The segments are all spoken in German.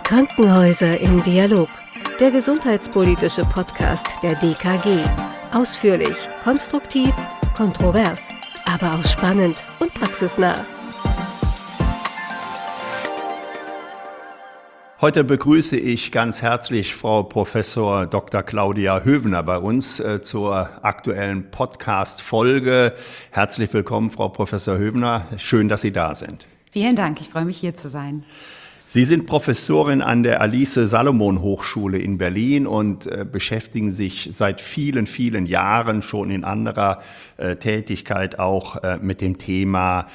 Krankenhäuser im Dialog, der gesundheitspolitische Podcast der DKG. Ausführlich, konstruktiv, kontrovers, aber auch spannend und praxisnah. Heute begrüße ich ganz herzlich Frau Professor Dr. Claudia Hövener bei uns zur aktuellen Podcast-Folge. Herzlich willkommen, Frau Professor Hövener. Schön, dass Sie da sind. Vielen Dank, ich freue mich, hier zu sein. Sie sind Professorin an der Alice-Salomon-Hochschule in Berlin und beschäftigen sich seit vielen, vielen Jahren schon in anderer Tätigkeit auch mit dem Thema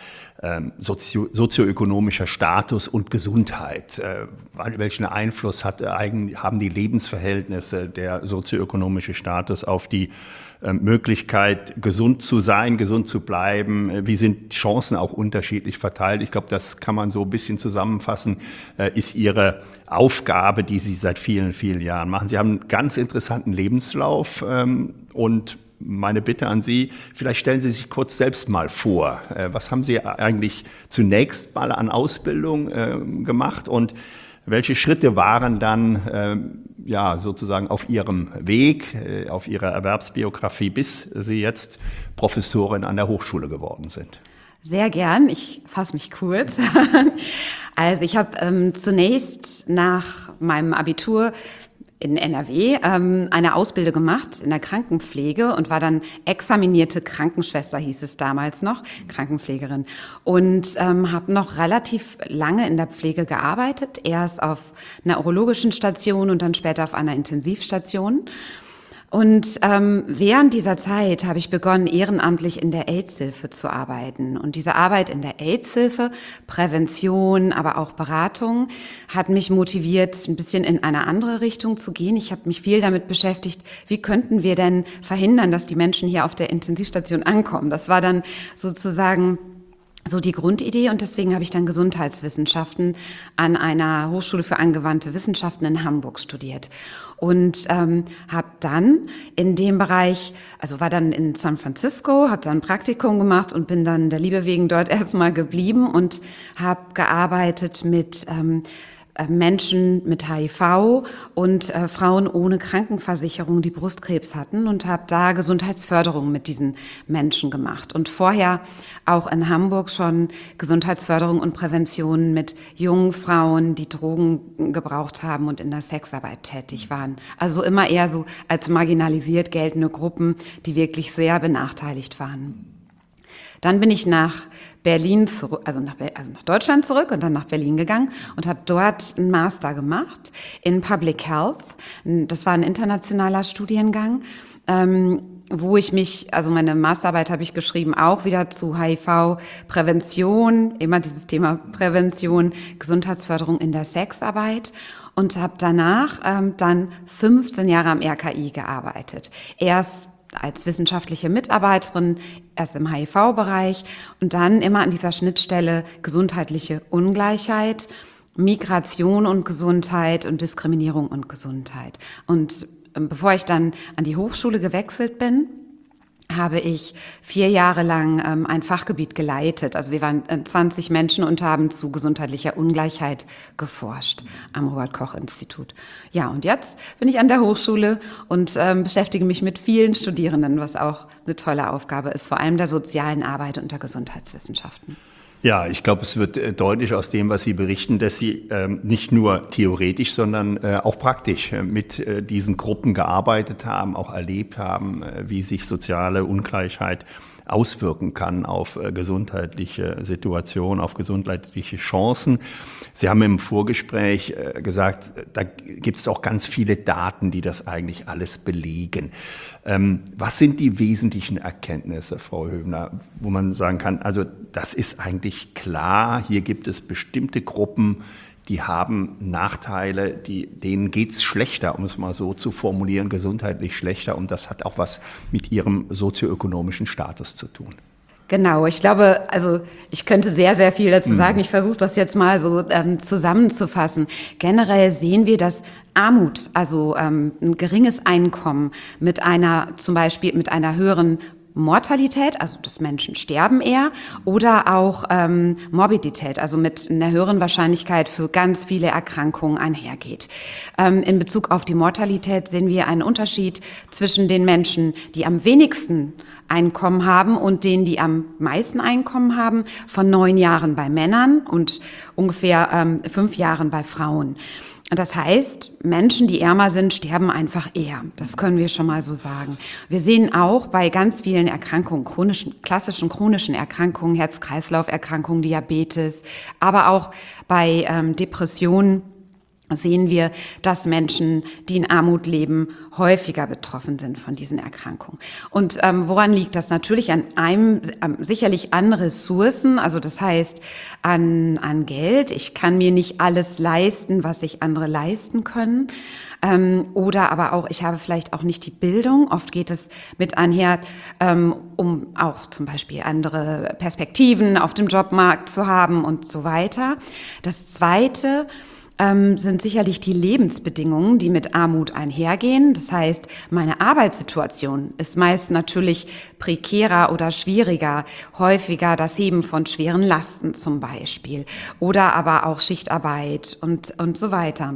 sozioökonomischer Status und Gesundheit. Welchen Einfluss haben die Lebensverhältnisse, der sozioökonomische Status auf die Möglichkeit, gesund zu sein, gesund zu bleiben? Wie sind Chancen auch unterschiedlich verteilt? Ich glaube, das kann man so ein bisschen zusammenfassen, ist Ihre Aufgabe, die Sie seit vielen, vielen Jahren machen. Sie haben einen ganz interessanten Lebenslauf und meine Bitte an Sie, vielleicht stellen Sie sich kurz selbst mal vor. Was haben Sie eigentlich zunächst mal an Ausbildung gemacht und welche Schritte waren dann sozusagen auf Ihrem Weg, auf Ihrer Erwerbsbiografie, bis Sie jetzt Professorin an der Hochschule geworden sind? Sehr gern, ich fasse mich kurz. Also ich habe zunächst nach meinem Abitur in NRW eine Ausbildung gemacht in der Krankenpflege und war dann examinierte Krankenschwester, hieß es damals noch, Krankenpflegerin. Und habe noch relativ lange in der Pflege gearbeitet, erst auf einer urologischen Station und dann später auf einer Intensivstation. Und während dieser Zeit habe ich begonnen, ehrenamtlich in der AIDS-Hilfe zu arbeiten. Und diese Arbeit in der AIDS-Hilfe, Prävention, aber auch Beratung, hat mich motiviert, ein bisschen in eine andere Richtung zu gehen. Ich habe mich viel damit beschäftigt, wie könnten wir denn verhindern, dass die Menschen hier auf der Intensivstation ankommen. Das war dann sozusagen so die Grundidee und deswegen habe ich dann Gesundheitswissenschaften an einer Hochschule für angewandte Wissenschaften in Hamburg studiert und habe dann in dem Bereich, also war dann in San Francisco, habe dann ein Praktikum gemacht und bin dann der Liebe wegen dort erstmal geblieben und habe gearbeitet mit Menschen mit HIV und Frauen ohne Krankenversicherung, die Brustkrebs hatten und habe da Gesundheitsförderung mit diesen Menschen gemacht. Und vorher auch in Hamburg schon Gesundheitsförderung und Prävention mit jungen Frauen, die Drogen gebraucht haben und in der Sexarbeit tätig waren. Also immer eher so als marginalisiert geltende Gruppen, die wirklich sehr benachteiligt waren. Dann bin ich nach Berlin zurück, also nach Deutschland zurück und dann nach Berlin gegangen und habe dort einen Master gemacht in Public Health. Das war ein internationaler Studiengang, wo ich mich, also meine Masterarbeit habe ich geschrieben, auch wieder zu HIV-Prävention, immer dieses Thema Prävention, Gesundheitsförderung in der Sexarbeit. Und habe danach dann 15 Jahre am RKI gearbeitet. Erst als wissenschaftliche Mitarbeiterin, erst im HIV-Bereich und dann immer an dieser Schnittstelle gesundheitliche Ungleichheit, Migration und Gesundheit und Diskriminierung und Gesundheit. Und bevor ich dann an die Hochschule gewechselt bin, habe ich 4 Jahre lang ein Fachgebiet geleitet. Also wir waren 20 Menschen und haben zu gesundheitlicher Ungleichheit geforscht am Robert-Koch-Institut. Ja, und jetzt bin ich an der Hochschule und beschäftige mich mit vielen Studierenden, was auch eine tolle Aufgabe ist, vor allem der sozialen Arbeit und der Gesundheitswissenschaften. Ja, ich glaube, es wird deutlich aus dem, was Sie berichten, dass Sie nicht nur theoretisch, sondern auch praktisch mit diesen Gruppen gearbeitet haben, auch erlebt haben, wie sich soziale Ungleichheit auswirken kann auf gesundheitliche Situationen, auf gesundheitliche Chancen. Sie haben im Vorgespräch gesagt, da gibt es auch ganz viele Daten, die das eigentlich alles belegen. Was sind die wesentlichen Erkenntnisse, Frau Hövener, wo man sagen kann, also das ist eigentlich klar, hier gibt es bestimmte Gruppen, die haben Nachteile, denen geht's schlechter, um es mal so zu formulieren, gesundheitlich schlechter. Und das hat auch was mit ihrem sozioökonomischen Status zu tun. Genau, ich glaube, also ich könnte sehr, sehr viel dazu sagen. Ich versuche das jetzt mal so zusammenzufassen. Generell sehen wir, dass Armut, also ein geringes Einkommen mit einer, zum Beispiel mit einer höheren Mortalität, also dass Menschen sterben eher, oder auch Morbidität, also mit einer höheren Wahrscheinlichkeit für ganz viele Erkrankungen einhergeht. In Bezug auf die Mortalität sehen wir einen Unterschied zwischen den Menschen, die am wenigsten Einkommen haben und denen, die am meisten Einkommen haben, von 9 Jahren bei Männern und ungefähr 5 Jahren bei Frauen. Das heißt, Menschen, die ärmer sind, sterben einfach eher. Das können wir schon mal so sagen. Wir sehen auch bei ganz vielen Erkrankungen, klassischen chronischen Erkrankungen, Herz-Kreislauf-Erkrankungen, Diabetes, aber auch bei Depressionen, sehen wir, dass Menschen, die in Armut leben, häufiger betroffen sind von diesen Erkrankungen. Und woran liegt das? Natürlich sicherlich an Ressourcen, also das heißt an Geld. Ich kann mir nicht alles leisten, was sich andere leisten können. Oder aber auch, ich habe vielleicht auch nicht die Bildung. Oft geht es mit einher, um auch zum Beispiel andere Perspektiven auf dem Jobmarkt zu haben und so weiter. Das Zweite sind sicherlich die Lebensbedingungen, die mit Armut einhergehen. Das heißt, meine Arbeitssituation ist meist natürlich prekärer oder schwieriger, häufiger das Heben von schweren Lasten zum Beispiel oder aber auch Schichtarbeit und so weiter.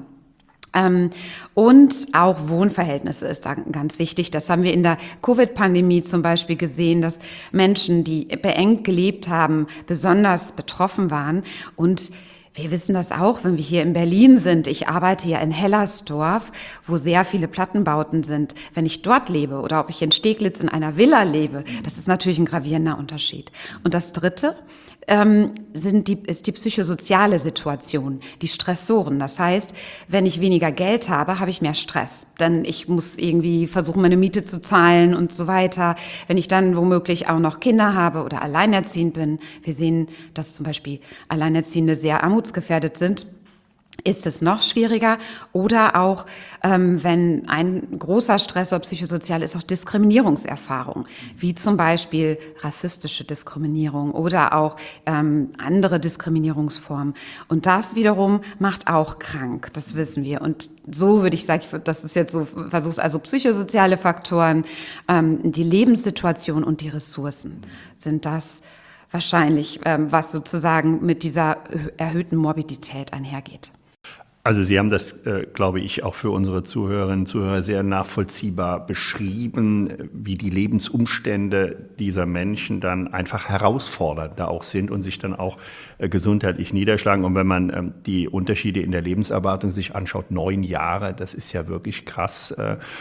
Und auch Wohnverhältnisse ist da ganz wichtig. Das haben wir in der Covid-Pandemie zum Beispiel gesehen, dass Menschen, die beengt gelebt haben, besonders betroffen waren. Und wir wissen das auch, wenn wir hier in Berlin sind. Ich arbeite ja in Hellersdorf, wo sehr viele Plattenbauten sind. Wenn ich dort lebe oder ob ich in Steglitz in einer Villa lebe, das ist natürlich ein gravierender Unterschied. Und das Dritte ist die psychosoziale Situation, die Stressoren. Das heißt, wenn ich weniger Geld habe, habe ich mehr Stress. Denn ich muss irgendwie versuchen, meine Miete zu zahlen und so weiter. Wenn ich dann womöglich auch noch Kinder habe oder alleinerziehend bin, wir sehen, dass zum Beispiel Alleinerziehende sehr armutsgefährdet sind, ist es noch schwieriger. Oder auch, wenn ein großer Stressor psychosozial ist, auch Diskriminierungserfahrung, wie zum Beispiel rassistische Diskriminierung oder auch andere Diskriminierungsformen. Und das wiederum macht auch krank, das wissen wir. Und so würde ich sagen, das ist jetzt so versucht, also psychosoziale Faktoren, die Lebenssituation und die Ressourcen sind das wahrscheinlich, was sozusagen mit dieser erhöhten Morbidität einhergeht. Also Sie haben das, glaube ich, auch für unsere Zuhörerinnen und Zuhörer sehr nachvollziehbar beschrieben, wie die Lebensumstände dieser Menschen dann einfach herausfordernder auch sind und sich dann auch gesundheitlich niederschlagen. Und wenn man die Unterschiede in der Lebenserwartung sich anschaut, 9 Jahre, das ist ja wirklich krass,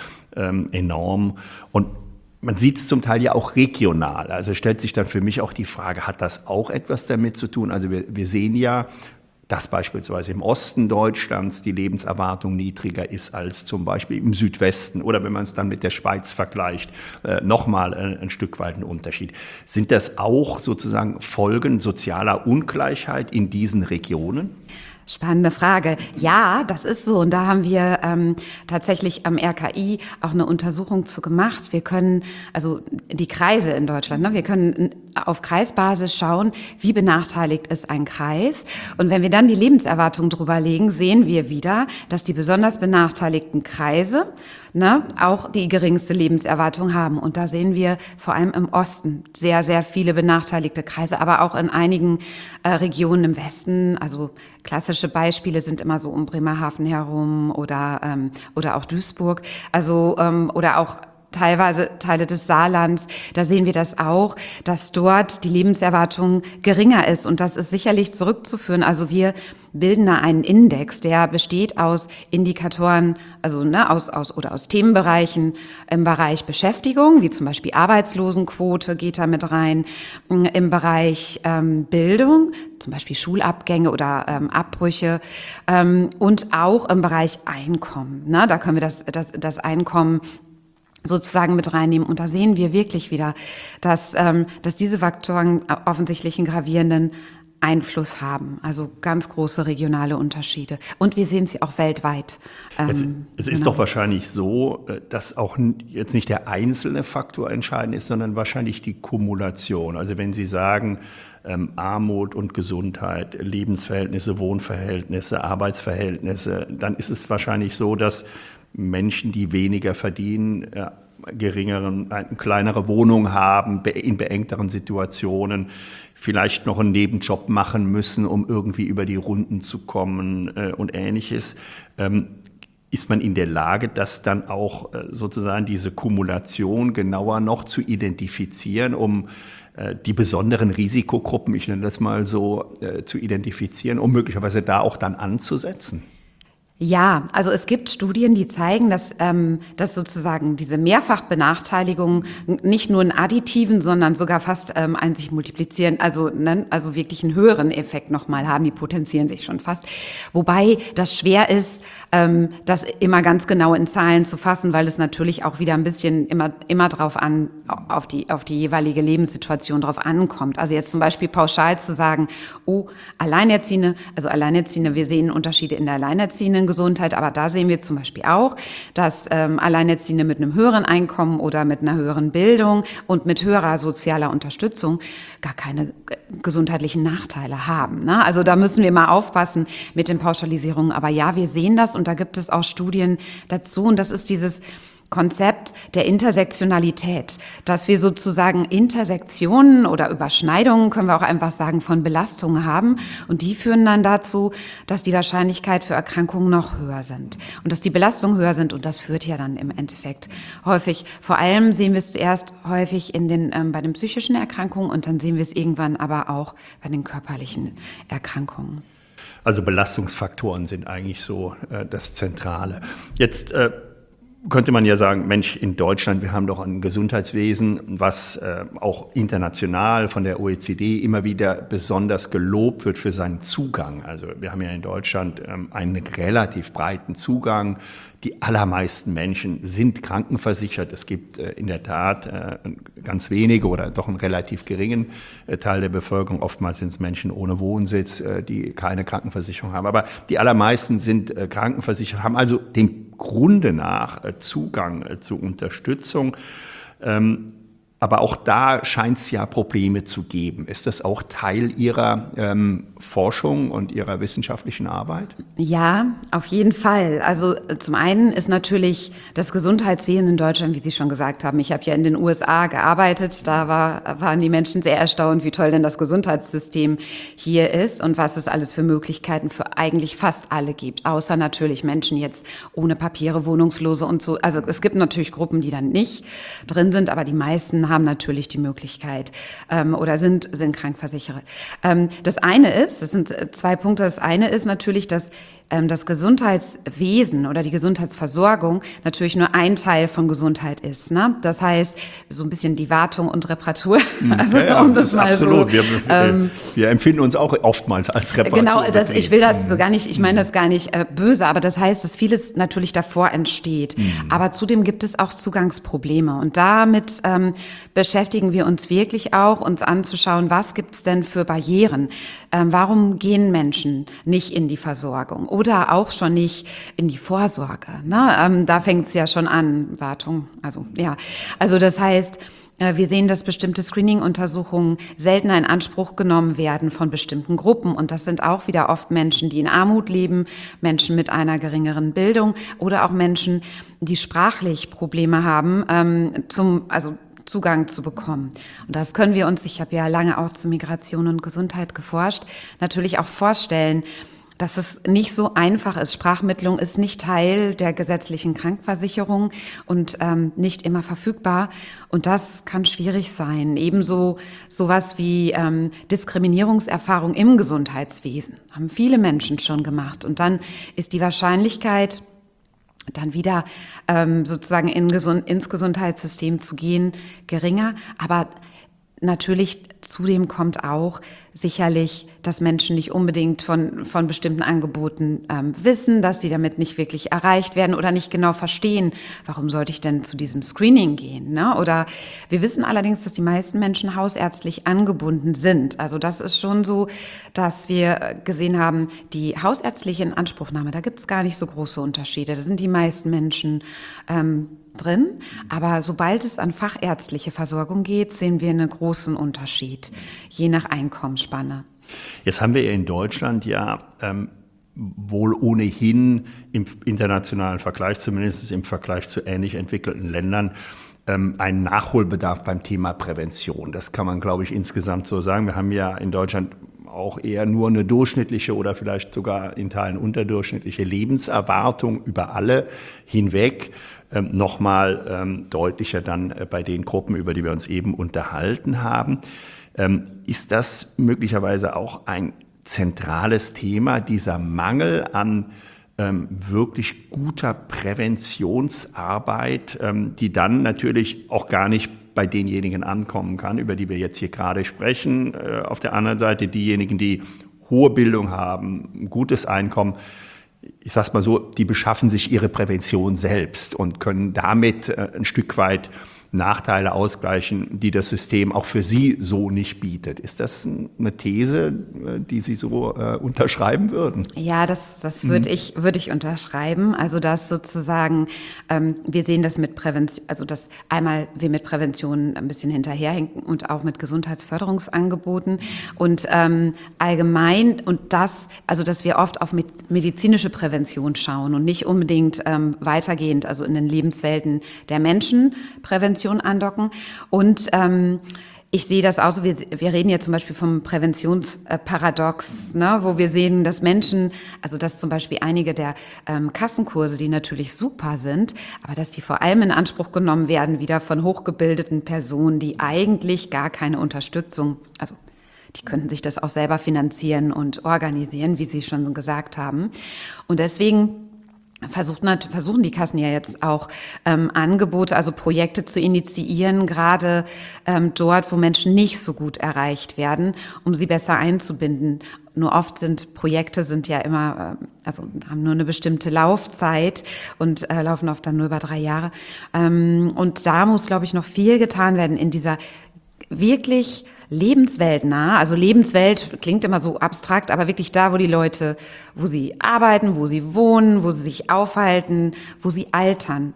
enorm. Und man sieht es zum Teil ja auch regional. Also stellt sich dann für mich auch die Frage, hat das auch etwas damit zu tun? Also wir sehen ja, dass beispielsweise im Osten Deutschlands die Lebenserwartung niedriger ist als zum Beispiel im Südwesten oder wenn man es dann mit der Schweiz vergleicht, nochmal ein Stück weit ein Unterschied. Sind das auch sozusagen Folgen sozialer Ungleichheit in diesen Regionen? Spannende Frage. Ja, das ist so. Und da haben wir tatsächlich am RKI auch eine Untersuchung zu gemacht. Wir können, also die Kreise in Deutschland, wir können auf Kreisbasis schauen, wie benachteiligt ist ein Kreis. Und wenn wir dann die Lebenserwartung drüber legen, sehen wir wieder, dass die besonders benachteiligten Kreise auch die geringste Lebenserwartung haben. Und da sehen wir vor allem im Osten sehr, sehr viele benachteiligte Kreise, aber auch in einigen Regionen im Westen. Also klassische Beispiele sind immer so um Bremerhaven herum oder auch Duisburg. Also oder auch teilweise Teile des Saarlands, da sehen wir das auch, dass dort die Lebenserwartung geringer ist. Und das ist sicherlich zurückzuführen. Also wir bilden da einen Index, der besteht aus Indikatoren, also aus Themenbereichen im Bereich Beschäftigung, wie zum Beispiel Arbeitslosenquote geht da mit rein, im Bereich Bildung, zum Beispiel Schulabgänge oder Abbrüche und auch im Bereich Einkommen. Da können wir das Einkommen sozusagen mit reinnehmen. Und da sehen wir wirklich wieder, dass diese Faktoren offensichtlich einen gravierenden Einfluss haben. Also ganz große regionale Unterschiede. Und wir sehen sie auch weltweit. Es ist doch wahrscheinlich so, dass auch jetzt nicht der einzelne Faktor entscheidend ist, sondern wahrscheinlich die Kumulation. Also wenn Sie sagen, Armut und Gesundheit, Lebensverhältnisse, Wohnverhältnisse, Arbeitsverhältnisse, dann ist es wahrscheinlich so, dass Menschen, die weniger verdienen, eine kleinere Wohnung haben, in beengteren Situationen, vielleicht noch einen Nebenjob machen müssen, um irgendwie über die Runden zu kommen und Ähnliches. Ist man in der Lage, das dann auch sozusagen diese Kumulation genauer noch zu identifizieren, um die besonderen Risikogruppen, ich nenne das mal so, zu identifizieren, um möglicherweise da auch dann anzusetzen? Ja, also es gibt Studien, die zeigen, dass sozusagen diese Mehrfachbenachteiligung nicht nur einen additiven, sondern sogar fast einen sich multiplizieren, also wirklich einen höheren Effekt nochmal haben, die potenzieren sich schon fast. Wobei das schwer ist, das immer ganz genau in Zahlen zu fassen, weil es natürlich auch wieder ein bisschen immer drauf an, auf die jeweilige Lebenssituation drauf ankommt. Also jetzt zum Beispiel pauschal zu sagen, Alleinerziehende, wir sehen Unterschiede in der alleinerziehenden Gesundheit, aber da sehen wir zum Beispiel auch, dass Alleinerziehende mit einem höheren Einkommen oder mit einer höheren Bildung und mit höherer sozialer Unterstützung gar keine gesundheitlichen Nachteile haben. Ne? Also da müssen wir mal aufpassen mit den Pauschalisierungen. Aber ja, wir sehen das und da gibt es auch Studien dazu und das ist dieses Konzept der Intersektionalität, dass wir sozusagen Intersektionen oder Überschneidungen, können wir auch einfach sagen, von Belastungen haben und die führen dann dazu, dass die Wahrscheinlichkeit für Erkrankungen noch höher sind und dass die Belastungen höher sind und das führt ja dann im Endeffekt häufig, vor allem sehen wir es zuerst häufig bei den psychischen Erkrankungen und dann sehen wir es irgendwann aber auch bei den körperlichen Erkrankungen. Also Belastungsfaktoren sind eigentlich so das Zentrale. Jetzt könnte man ja sagen, Mensch, in Deutschland, wir haben doch ein Gesundheitswesen, was auch international von der OECD immer wieder besonders gelobt wird für seinen Zugang. Also wir haben ja in Deutschland einen relativ breiten Zugang. Die allermeisten Menschen sind krankenversichert. Es gibt in der Tat ganz wenige oder doch einen relativ geringen Teil der Bevölkerung. Oftmals sind es Menschen ohne Wohnsitz, die keine Krankenversicherung haben. Aber die allermeisten sind krankenversichert, haben also dem Grunde nach Zugang zu Unterstützung. Aber auch da scheint es ja Probleme zu geben. Ist das auch Teil Ihrer Forschung und Ihrer wissenschaftlichen Arbeit? Ja, auf jeden Fall. Also zum einen ist natürlich das Gesundheitswesen in Deutschland, wie Sie schon gesagt haben. Ich habe ja in den USA gearbeitet. Da waren die Menschen sehr erstaunt, wie toll denn das Gesundheitssystem hier ist und was es alles für Möglichkeiten für eigentlich fast alle gibt. Außer natürlich Menschen jetzt ohne Papiere, Wohnungslose und so. Also es gibt natürlich Gruppen, die dann nicht drin sind, aber die meisten haben natürlich die Möglichkeit oder sind krankversichert. Das sind 2 Punkte. Das eine ist natürlich, dass das Gesundheitswesen oder die Gesundheitsversorgung natürlich nur ein Teil von Gesundheit ist. Ne? Das heißt, so ein bisschen die Wartung und Reparatur. Also, ja, um das mal absolut. So, wir empfinden uns auch oftmals als Reparatur. Genau, ich will das so gar nicht, ich meine das gar nicht böse, aber das heißt, dass vieles natürlich davor entsteht. Aber zudem gibt es auch Zugangsprobleme und damit beschäftigen wir uns wirklich auch, uns anzuschauen, was gibt es denn für Barrieren? Warum gehen Menschen nicht in die Versorgung oder auch schon nicht in die Vorsorge? Ne? Da fängt es ja schon an, Wartung. Also das heißt, wir sehen, dass bestimmte Screening-Untersuchungen seltener in Anspruch genommen werden von bestimmten Gruppen. Und das sind auch wieder oft Menschen, die in Armut leben, Menschen mit einer geringeren Bildung oder auch Menschen, die sprachlich Probleme haben, Zugang zu bekommen. Und das können wir uns, ich habe ja lange auch zu Migration und Gesundheit geforscht, natürlich auch vorstellen, dass es nicht so einfach ist. Sprachmittlung ist nicht Teil der gesetzlichen Krankenversicherung und nicht immer verfügbar. Und das kann schwierig sein. Ebenso sowas wie Diskriminierungserfahrung im Gesundheitswesen haben viele Menschen schon gemacht. Und dann ist die Wahrscheinlichkeit, dann wieder sozusagen ins Gesundheitssystem zu gehen, geringer. Aber natürlich zudem kommt auch sicherlich, dass Menschen nicht unbedingt von bestimmten Angeboten wissen, dass sie damit nicht wirklich erreicht werden oder nicht genau verstehen, warum sollte ich denn zu diesem Screening gehen? Ne? Oder wir wissen allerdings, dass die meisten Menschen hausärztlich angebunden sind. Also das ist schon so, dass wir gesehen haben, die hausärztliche Inanspruchnahme, da gibt es gar nicht so große Unterschiede. Da sind die meisten Menschen drin, aber sobald es an fachärztliche Versorgung geht, sehen wir einen großen Unterschied, je nach Einkommensspanne. Jetzt haben wir in Deutschland ja wohl ohnehin im internationalen Vergleich, zumindest im Vergleich zu ähnlich entwickelten Ländern, einen Nachholbedarf beim Thema Prävention. Das kann man, glaube ich, insgesamt so sagen. Wir haben ja in Deutschland auch eher nur eine durchschnittliche oder vielleicht sogar in Teilen unterdurchschnittliche Lebenserwartung über alle hinweg. Nochmal deutlicher dann bei den Gruppen, über die wir uns eben unterhalten haben. Ist das möglicherweise auch ein zentrales Thema, dieser Mangel an wirklich guter Präventionsarbeit, die dann natürlich auch gar nicht bei denjenigen ankommen kann, über die wir jetzt hier gerade sprechen. Auf der anderen Seite diejenigen, die hohe Bildung haben, ein gutes Einkommen, ich sag's mal so, die beschaffen sich ihre Prävention selbst und können damit ein Stück weit Nachteile ausgleichen, die das System auch für sie so nicht bietet. Ist das eine These, die Sie so unterschreiben würden? Ja, das würde ich unterschreiben. Also dass sozusagen wir sehen das mit Prävention, also dass einmal wir mit Prävention ein bisschen hinterherhinken und auch mit Gesundheitsförderungsangeboten und allgemein und das, also dass wir oft auf medizinische Prävention schauen und nicht unbedingt weitergehend, also in den Lebenswelten der Menschen Prävention andocken. Und ich sehe das auch so, wir reden ja zum Beispiel vom Präventionsparadox, ne, wo wir sehen, dass Menschen, also dass zum Beispiel einige der Kassenkurse, die natürlich super sind, aber dass die vor allem in Anspruch genommen werden, wieder von hochgebildeten Personen, die eigentlich gar keine Unterstützung, also die könnten sich das auch selber finanzieren und organisieren, wie Sie schon gesagt haben. Und deswegen versuchen die Kassen ja jetzt auch Angebote, also Projekte zu initiieren, gerade dort, wo Menschen nicht so gut erreicht werden, um sie besser einzubinden. Nur oft sind Projekte ja immer, also haben nur eine bestimmte Laufzeit und laufen oft dann nur über 3 Jahre. Und da muss, glaube ich, noch viel getan werden in dieser wirklich lebensweltnah, also Lebenswelt klingt immer so abstrakt, aber wirklich da, wo die Leute, wo sie arbeiten, wo sie wohnen, wo sie sich aufhalten, wo sie altern.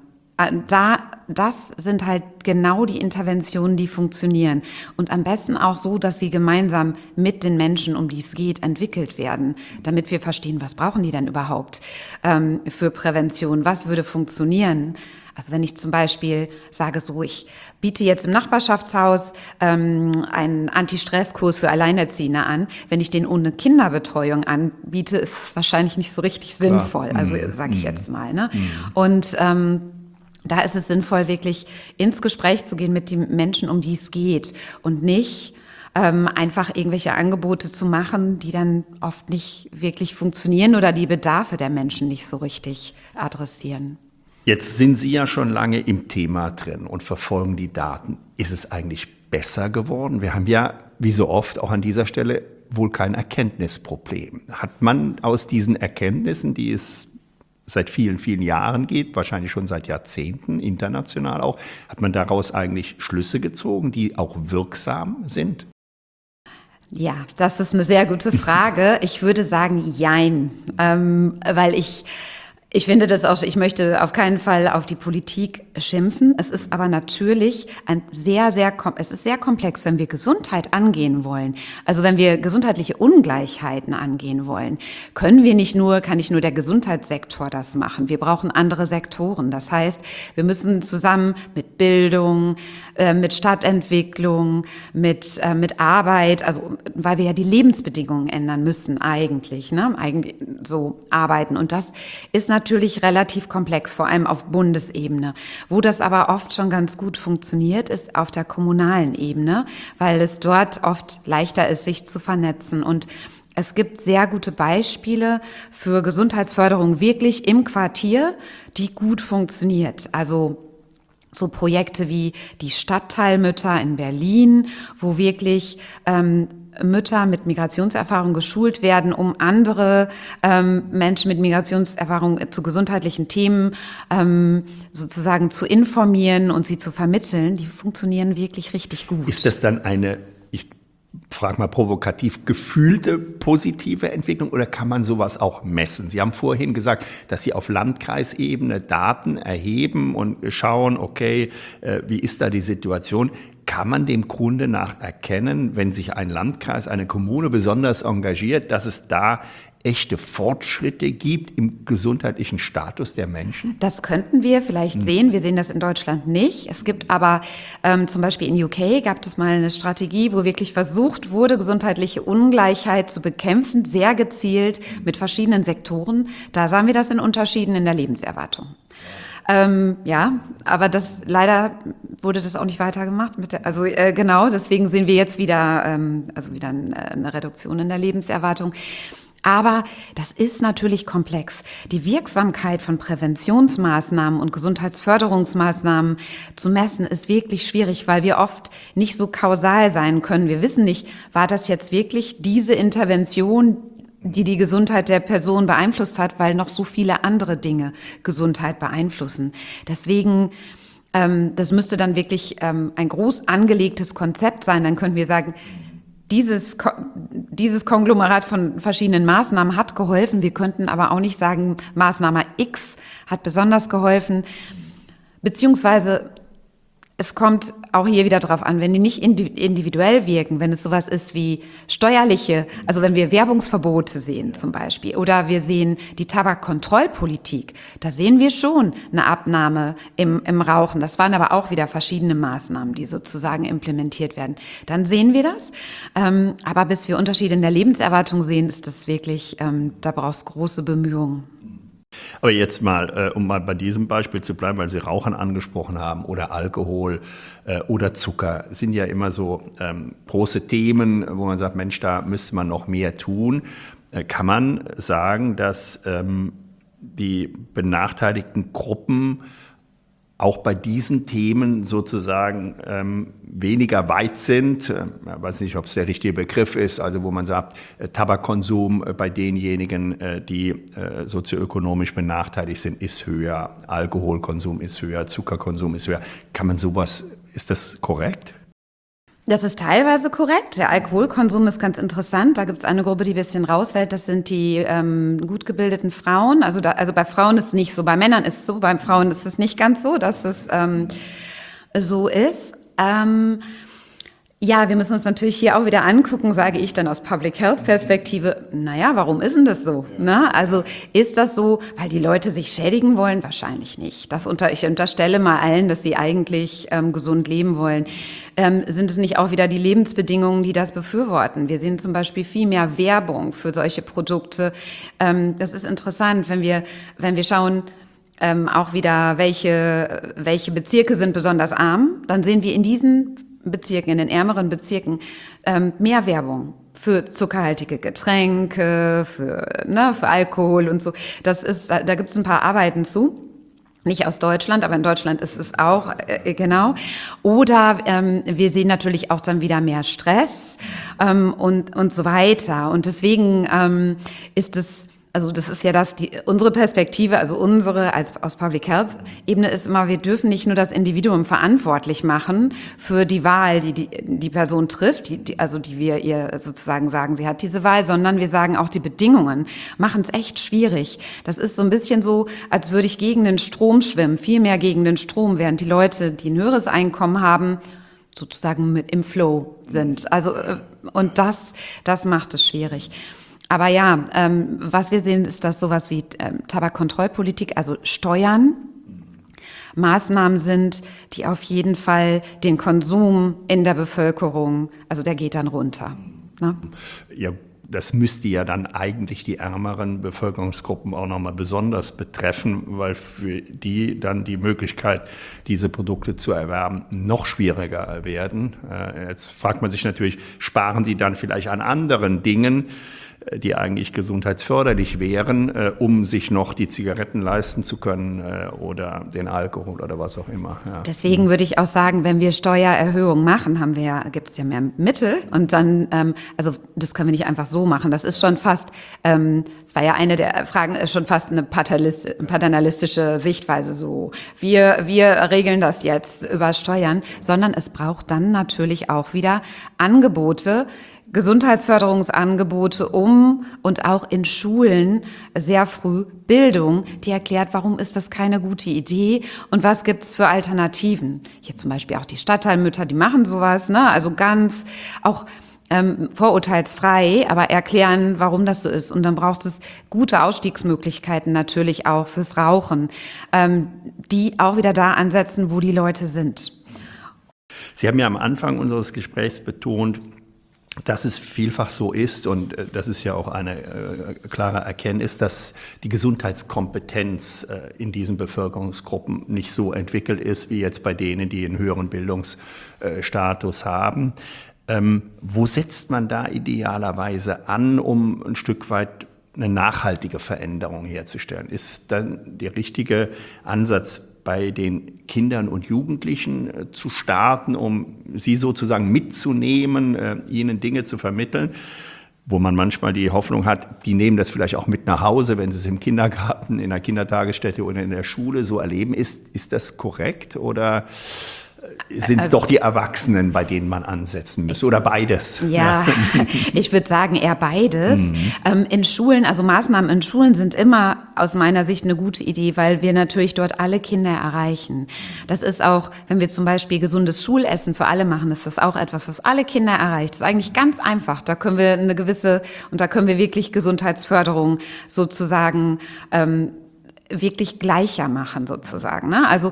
Das sind halt genau die Interventionen, die funktionieren. Und am besten auch so, dass sie gemeinsam mit den Menschen, um die es geht, entwickelt werden, damit wir verstehen, was brauchen die denn überhaupt für Prävention, was würde funktionieren. Also wenn ich zum Beispiel sage, so ich biete jetzt im Nachbarschaftshaus einen Anti-Stress-Kurs für Alleinerziehende an, wenn ich den ohne Kinderbetreuung anbiete, ist es wahrscheinlich nicht so richtig sinnvoll. Also sage ich jetzt mal. Ne? Und da ist es sinnvoll, wirklich ins Gespräch zu gehen mit den Menschen, um die es geht und nicht einfach irgendwelche Angebote zu machen, die dann oft nicht wirklich funktionieren oder die Bedarfe der Menschen nicht so richtig adressieren. Jetzt sind Sie ja schon lange im Thema drin und verfolgen die Daten. Ist es eigentlich besser geworden? Wir haben ja, wie so oft, auch an dieser Stelle wohl kein Erkenntnisproblem. Hat man aus diesen Erkenntnissen, die es seit vielen, vielen Jahren gibt, wahrscheinlich schon seit Jahrzehnten, international auch, hat man daraus eigentlich Schlüsse gezogen, die auch wirksam sind? Ja, das ist eine sehr gute Frage. Ich würde sagen, jein, weil ich finde das auch, ich möchte auf keinen Fall auf die Politik schimpfen. Es ist aber natürlich es ist sehr komplex, wenn wir Gesundheit angehen wollen. Also wenn wir gesundheitliche Ungleichheiten angehen wollen, kann nicht nur der Gesundheitssektor das machen. Wir brauchen andere Sektoren. Das heißt, wir müssen zusammen mit Bildung, mit Stadtentwicklung, mit Arbeit, also weil wir ja die Lebensbedingungen ändern müssen eigentlich so arbeiten. Und das ist natürlich relativ komplex, vor allem auf Bundesebene. Wo das aber oft schon ganz gut funktioniert, ist auf der kommunalen Ebene, weil es dort oft leichter ist, sich zu vernetzen. Und es gibt sehr gute Beispiele für Gesundheitsförderung wirklich im Quartier, die gut funktioniert. Also so Projekte wie die Stadtteilmütter in Berlin, wo wirklich Mütter mit Migrationserfahrung geschult werden, um andere Menschen mit Migrationserfahrung zu gesundheitlichen Themen sozusagen zu informieren und sie zu vermitteln, die funktionieren wirklich richtig gut. Ist das dann eine, ich frage mal provokativ, gefühlte positive Entwicklung oder kann man sowas auch messen? Sie haben vorhin gesagt, dass Sie auf Landkreisebene Daten erheben und schauen, okay, wie ist da die Situation? kann man dem Grunde nach erkennen, wenn sich ein Landkreis, eine Kommune besonders engagiert, dass es da echte Fortschritte gibt im gesundheitlichen Status der Menschen? Das könnten wir vielleicht sehen. Wir sehen das in Deutschland nicht. Es gibt aber zum Beispiel in UK gab es mal eine Strategie, wo wirklich versucht wurde, gesundheitliche Ungleichheit zu bekämpfen, sehr gezielt mit verschiedenen Sektoren. Da sahen wir das in Unterschieden in der Lebenserwartung. Ja, aber leider wurde das auch nicht weitergemacht. Genau, deswegen sehen wir jetzt wieder eine Reduktion in der Lebenserwartung. Aber das ist natürlich komplex. Die Wirksamkeit von Präventionsmaßnahmen und Gesundheitsförderungsmaßnahmen zu messen ist wirklich schwierig, weil wir oft nicht so kausal sein können. Wir wissen nicht, war das jetzt wirklich diese Intervention, die Gesundheit der Person beeinflusst hat, weil noch so viele andere Dinge Gesundheit beeinflussen. Deswegen, das müsste dann wirklich ein groß angelegtes Konzept sein. Dann könnten wir sagen, dieses Konglomerat von verschiedenen Maßnahmen hat geholfen. Wir könnten aber auch nicht sagen, Maßnahme X hat besonders geholfen. Beziehungsweise es kommt auch hier wieder drauf an, wenn die nicht individuell wirken, wenn es sowas ist wie steuerliche, also wenn wir Werbungsverbote sehen zum Beispiel, oder wir sehen die Tabakkontrollpolitik, da sehen wir schon eine Abnahme im Rauchen. Das waren aber auch wieder verschiedene Maßnahmen, die sozusagen implementiert werden. Dann sehen wir das, aber bis wir Unterschiede in der Lebenserwartung sehen, ist das wirklich, da braucht es große Bemühungen. Aber jetzt mal, um mal bei diesem Beispiel zu bleiben, weil Sie Rauchen angesprochen haben oder Alkohol oder Zucker, sind ja immer so große Themen, wo man sagt, Mensch, da müsste man noch mehr tun. Kann man sagen, dass die benachteiligten Gruppen auch bei diesen Themen sozusagen weniger weit sind? Ich weiß nicht, ob es der richtige Begriff ist, also wo man sagt, Tabakkonsum bei denjenigen, die sozioökonomisch benachteiligt sind, ist höher, Alkoholkonsum ist höher, Zuckerkonsum ist höher. Kann man sowas, ist das korrekt? Das ist teilweise korrekt. Der Alkoholkonsum ist ganz interessant. Da gibt es eine Gruppe, die ein bisschen rausfällt. Das sind die gut gebildeten Frauen. Also bei Frauen ist es nicht so. Bei Männern ist es so. Bei Frauen ist es nicht ganz so, dass es so ist. Ja, wir müssen uns natürlich hier auch wieder angucken, sage ich dann aus Public Health Perspektive. Naja, warum ist denn das so? Na, also ist das so, weil die Leute sich schädigen wollen? Wahrscheinlich nicht. Ich unterstelle mal allen, dass sie eigentlich gesund leben wollen. Sind es nicht auch wieder die Lebensbedingungen, die das befürworten? Wir sehen zum Beispiel viel mehr Werbung für solche Produkte. Das ist interessant, wenn wir schauen, auch wieder, welche Bezirke sind besonders arm, dann sehen wir in diesen Bezirken, in den ärmeren Bezirken, mehr Werbung für zuckerhaltige Getränke, für Alkohol und so. Da gibt es ein paar Arbeiten zu. Nicht aus Deutschland, aber in Deutschland ist es auch, genau. Oder wir sehen natürlich auch dann wieder mehr Stress und so weiter. Und deswegen ist es, also das ist ja unsere Perspektive, also unsere aus Public Health Ebene ist immer, wir dürfen nicht nur das Individuum verantwortlich machen für die Wahl, die Person trifft, die wir ihr sozusagen sagen, sie hat diese Wahl, sondern wir sagen auch, die Bedingungen machen es echt schwierig. Das ist so ein bisschen so, als würde ich gegen den Strom schwimmen, viel mehr gegen den Strom, während die Leute, die ein höheres Einkommen haben, sozusagen mit im Flow sind. Also, und das macht es schwierig. Aber ja, was wir sehen, ist, dass sowas wie Tabakkontrollpolitik, also Steuern, Maßnahmen sind, die auf jeden Fall den Konsum in der Bevölkerung, also der geht dann runter. Ne? Ja, das müsste ja dann eigentlich die ärmeren Bevölkerungsgruppen auch nochmal besonders betreffen, weil für die dann die Möglichkeit, diese Produkte zu erwerben, noch schwieriger werden. Jetzt fragt man sich natürlich, sparen die dann vielleicht an anderen Dingen, die eigentlich gesundheitsförderlich wären, um sich noch die Zigaretten leisten zu können oder den Alkohol oder was auch immer. Ja. Deswegen würde ich auch sagen, wenn wir Steuererhöhungen machen, gibt es ja mehr Mittel und dann, also das können wir nicht einfach so machen. Das ist schon fast, das war ja eine der Fragen, schon fast eine paternalistische Sichtweise so. Wir regeln das jetzt über Steuern, sondern es braucht dann natürlich auch wieder Angebote, Gesundheitsförderungsangebote und auch in Schulen sehr früh Bildung, die erklärt, warum ist das keine gute Idee und was gibt's für Alternativen. Hier zum Beispiel auch die Stadtteilmütter, die machen sowas, ne? Also ganz auch vorurteilsfrei, aber erklären, warum das so ist. Und dann braucht es gute Ausstiegsmöglichkeiten natürlich auch fürs Rauchen, die auch wieder da ansetzen, wo die Leute sind. Sie haben ja am Anfang unseres Gesprächs betont, dass es vielfach so ist, und das ist ja auch eine klare Erkenntnis, dass die Gesundheitskompetenz in diesen Bevölkerungsgruppen nicht so entwickelt ist, wie jetzt bei denen, die einen höheren Bildungsstatus haben. Wo setzt man da idealerweise an, um ein Stück weit eine nachhaltige Veränderung herzustellen? Ist dann der richtige Ansatz, bei den Kindern und Jugendlichen zu starten, um sie sozusagen mitzunehmen, ihnen Dinge zu vermitteln, wo man manchmal die Hoffnung hat, die nehmen das vielleicht auch mit nach Hause, wenn sie es im Kindergarten, in der Kindertagesstätte oder in der Schule so erleben. Ist das korrekt oder sind es doch die Erwachsenen, bei denen man ansetzen müsste oder beides? Ja, ich würde sagen eher beides. In Schulen, also Maßnahmen in Schulen sind immer aus meiner Sicht eine gute Idee, weil wir natürlich dort alle Kinder erreichen. Das ist auch, wenn wir zum Beispiel gesundes Schulessen für alle machen, ist das auch etwas, was alle Kinder erreicht. Das ist eigentlich ganz einfach. Da können wir da können wir wirklich Gesundheitsförderung sozusagen wirklich gleicher machen sozusagen. Ne? Also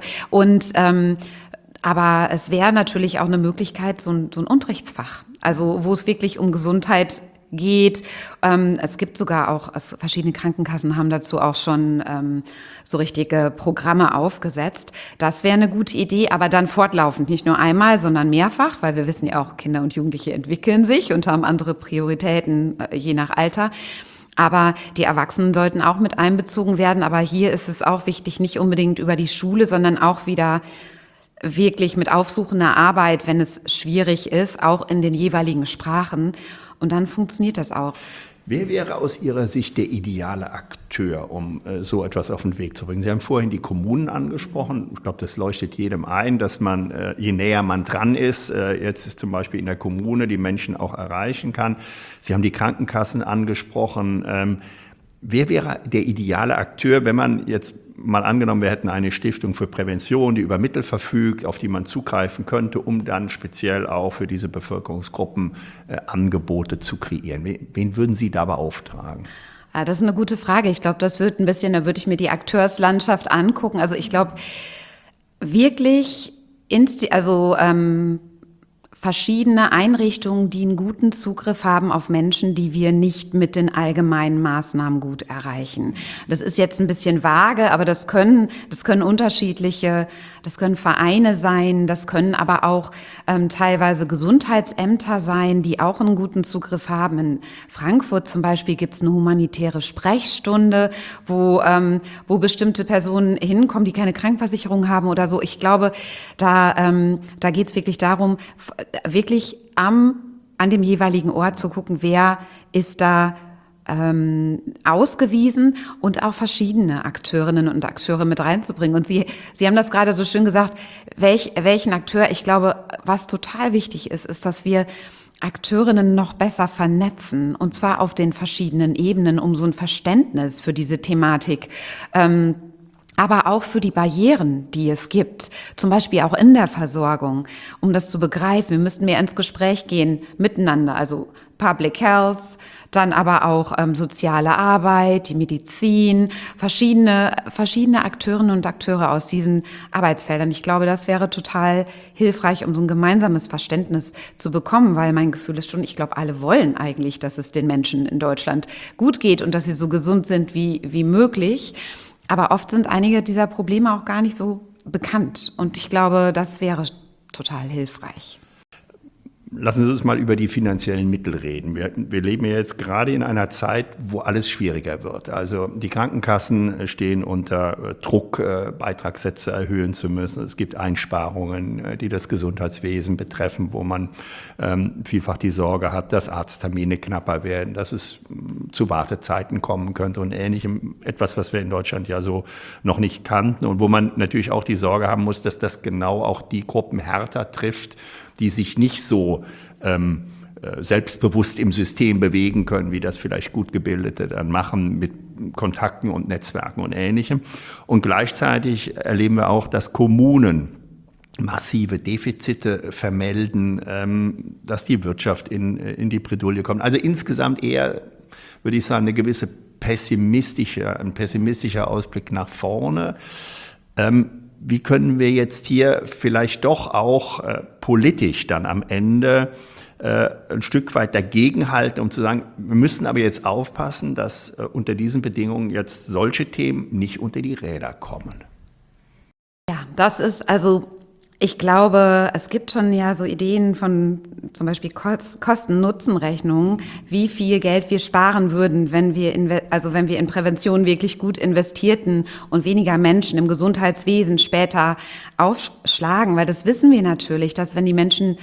aber es wäre natürlich auch eine Möglichkeit, so ein Unterrichtsfach, also wo es wirklich um Gesundheit geht. Es gibt sogar auch, verschiedene Krankenkassen haben dazu auch schon so richtige Programme aufgesetzt. Das wäre eine gute Idee, aber dann fortlaufend, nicht nur einmal, sondern mehrfach, weil wir wissen ja auch, Kinder und Jugendliche entwickeln sich und haben andere Prioritäten je nach Alter. Aber die Erwachsenen sollten auch mit einbezogen werden. Aber hier ist es auch wichtig, nicht unbedingt über die Schule, sondern auch wieder wirklich mit aufsuchender Arbeit, wenn es schwierig ist, auch in den jeweiligen Sprachen. Und dann funktioniert das auch. Wer wäre aus Ihrer Sicht der ideale Akteur, um so etwas auf den Weg zu bringen? Sie haben vorhin die Kommunen angesprochen. Ich glaube, das leuchtet jedem ein, dass man, je näher man dran ist, jetzt ist zum Beispiel in der Kommune, die Menschen auch erreichen kann. Sie haben die Krankenkassen angesprochen. Wer wäre der ideale Akteur, wenn man jetzt mal angenommen, wir hätten eine Stiftung für Prävention, die über Mittel verfügt, auf die man zugreifen könnte, um dann speziell auch für diese Bevölkerungsgruppen Angebote zu kreieren? Wen würden Sie da beauftragen? Ja, das ist eine gute Frage. Ich glaube, da würde ich mir die Akteurslandschaft angucken. Also ich glaube wirklich, verschiedene Einrichtungen, die einen guten Zugriff haben auf Menschen, die wir nicht mit den allgemeinen Maßnahmen gut erreichen. Das ist jetzt ein bisschen vage, aber das können Vereine sein, das können aber auch teilweise Gesundheitsämter sein, die auch einen guten Zugriff haben. In Frankfurt zum Beispiel gibt es eine humanitäre Sprechstunde, wo bestimmte Personen hinkommen, die keine Krankenversicherung haben oder so. Ich glaube, da geht es wirklich darum, wirklich an dem jeweiligen Ort zu gucken, wer ist da ausgewiesen und auch verschiedene Akteurinnen und Akteure mit reinzubringen. Und Sie haben das gerade so schön gesagt, welchen Akteur, ich glaube, was total wichtig ist, dass wir Akteurinnen noch besser vernetzen, und zwar auf den verschiedenen Ebenen, um so ein Verständnis für diese Thematik aber auch für die Barrieren, die es gibt, zum Beispiel auch in der Versorgung, um das zu begreifen. Wir müssten mehr ins Gespräch gehen miteinander, also Public Health, dann aber auch soziale Arbeit, die Medizin, verschiedene Akteurinnen und Akteure aus diesen Arbeitsfeldern. Ich glaube, das wäre total hilfreich, um so ein gemeinsames Verständnis zu bekommen, weil mein Gefühl ist schon, ich glaube, alle wollen eigentlich, dass es den Menschen in Deutschland gut geht und dass sie so gesund sind wie möglich. Aber oft sind einige dieser Probleme auch gar nicht so bekannt. Und ich glaube, das wäre total hilfreich. Lassen Sie uns mal über die finanziellen Mittel reden. Wir leben ja jetzt gerade in einer Zeit, wo alles schwieriger wird. Also die Krankenkassen stehen unter Druck, Beitragssätze erhöhen zu müssen. Es gibt Einsparungen, die das Gesundheitswesen betreffen, wo man vielfach die Sorge hat, dass Arzttermine knapper werden, dass es zu Wartezeiten kommen könnte und Ähnlichem. Etwas, was wir in Deutschland ja so noch nicht kannten und wo man natürlich auch die Sorge haben muss, dass das genau auch die Gruppen härter trifft, die sich nicht so selbstbewusst im System bewegen können, wie das vielleicht gut Gebildete dann machen mit Kontakten und Netzwerken und Ähnlichem. Und gleichzeitig erleben wir auch, dass Kommunen massive Defizite vermelden, dass die Wirtschaft in die Bredouille kommt. Also insgesamt eher, würde ich sagen, ein pessimistischer Ausblick nach vorne. Wie können wir jetzt hier vielleicht doch auch politisch dann am Ende ein Stück weit dagegenhalten, um zu sagen, wir müssen aber jetzt aufpassen, dass unter diesen Bedingungen jetzt solche Themen nicht unter die Räder kommen? Ja, das ist also, ich glaube, es gibt schon ja so Ideen von zum Beispiel Kosten-Nutzen-Rechnungen, wie viel Geld wir sparen würden, wenn wir in Prävention wirklich gut investierten und weniger Menschen im Gesundheitswesen später aufschlagen, weil das wissen wir natürlich, dass wenn die Menschen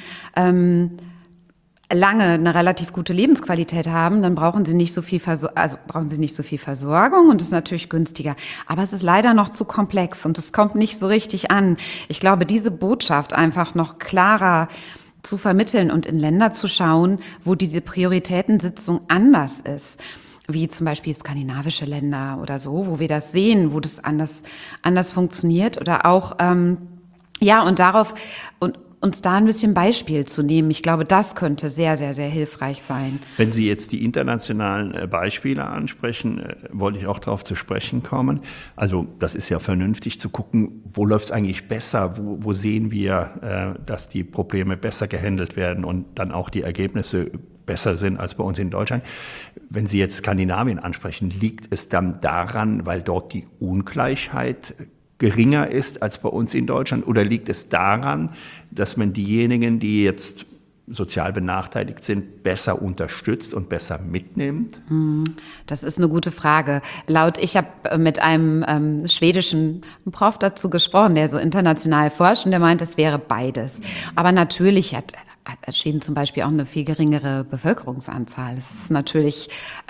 lange eine relativ gute Lebensqualität haben, dann brauchen sie nicht so viel Versorgung und ist natürlich günstiger. Aber es ist leider noch zu komplex und es kommt nicht so richtig an. Ich glaube, diese Botschaft einfach noch klarer zu vermitteln und in Länder zu schauen, wo diese Prioritätensitzung anders ist, wie zum Beispiel skandinavische Länder oder so, wo wir das sehen, wo das anders funktioniert oder auch, und darauf, und uns da ein bisschen Beispiel zu nehmen. Ich glaube, das könnte sehr, sehr, sehr hilfreich sein. Wenn Sie jetzt die internationalen Beispiele ansprechen, wollte ich auch darauf zu sprechen kommen. Also das ist ja vernünftig zu gucken, wo läuft es eigentlich besser, wo sehen wir, dass die Probleme besser gehandelt werden und dann auch die Ergebnisse besser sind als bei uns in Deutschland. Wenn Sie jetzt Skandinavien ansprechen, liegt es dann daran, weil dort die Ungleichheit geringer ist als bei uns in Deutschland? Oder liegt es daran, dass man diejenigen, die jetzt sozial benachteiligt sind, besser unterstützt und besser mitnimmt? Das ist eine gute Frage. Ich habe mit einem schwedischen Prof dazu gesprochen, der so international forscht, und der meint, es wäre beides. Aber natürlich hat Schweden zum Beispiel auch eine viel geringere Bevölkerungsanzahl. Es ist natürlich